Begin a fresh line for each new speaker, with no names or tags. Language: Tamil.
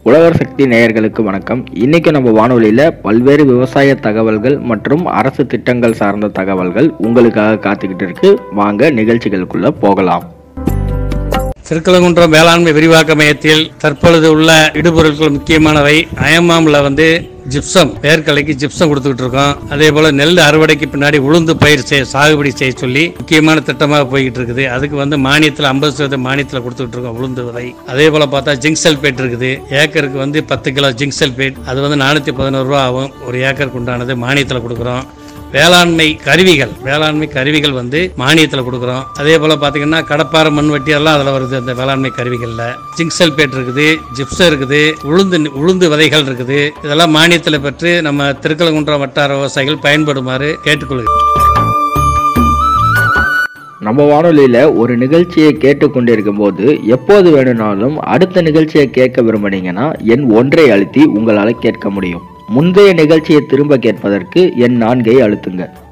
உழவர் சக்தி நேயர்களுக்கு வணக்கம். இன்னைக்கு நம்ம வானொலியில பல்வேறு விவசாய தகவல்கள் மற்றும் அரசு திட்டங்கள் சார்ந்த தகவல்கள் உங்களுக்காக காத்துக்கிட்டு இருக்கு. வாங்க நிகழ்ச்சிகளுக்குள்ள போகலாம்.
திருக்கழுங்குன்றம் வேளாண்மை விரிவாக்க மையத்தில் தற்பொழுது உள்ள இடுபொருட்கள் முக்கியமானவை. அயமாம்ல ஜிப்சம், வேர்க்கலைக்கு ஜிப்சம் கொடுத்துக்கிட்டு இருக்கோம். அதே போல நெல் அறுவடைக்கு பின்னாடி உளுந்து பயிர் சாகுபடி செய்ய சொல்லி முக்கியமான திட்டமாக போய்கிட்டு இருக்குது. அதுக்கு மானியத்தில் 50% மானியத்தில் கொடுத்துக்கிட்டு இருக்கோம் உளுந்து விதை. அதே போல பார்த்தா ஜிங்க் சல்பேட் இருக்குது. ஏக்கருக்கு 10 கிலோ ஜிங்க் சல்பேட், அது 411 ரூபா ஆகும். ஒரு ஏக்கருக்கு உண்டானது மானியத்தில் கொடுக்குறோம். வேளாண்மை கருவிகள் மானியத்தில் கொடுக்குறோம். அதே போல் பார்த்தீங்கன்னா கடப்பாறை மண்வெட்டி எல்லாம் அதில் வருது. அந்த வேளாண்மை கருவிகளில் ஜிங்க் சல்பேட் இருக்குது, ஜிப்சம் இருக்குது, உளுந்து விதைகள் இருக்குது. இதெல்லாம் மானியத்தில் பெற்று நம்ம திருக்கழுங்குன்றம் வட்டார விவசாயிகள் பயன்படுமாறு கேட்டுக்கொள்கிறோம்.
நம்ம வானொலியில ஒரு நிகழ்ச்சியை கேட்டுக்கொண்டிருக்கும் போது எப்போது வேணும்னாலும் அடுத்த நிகழ்ச்சியை கேட்க விரும்புனீங்கன்னா எண் 1 அழுத்தி உங்களால் கேட்க முடியும். முந்தைய நிகழ்ச்சியை திரும்ப கேட்பதற்கு எண் 4 அழுத்துங்க.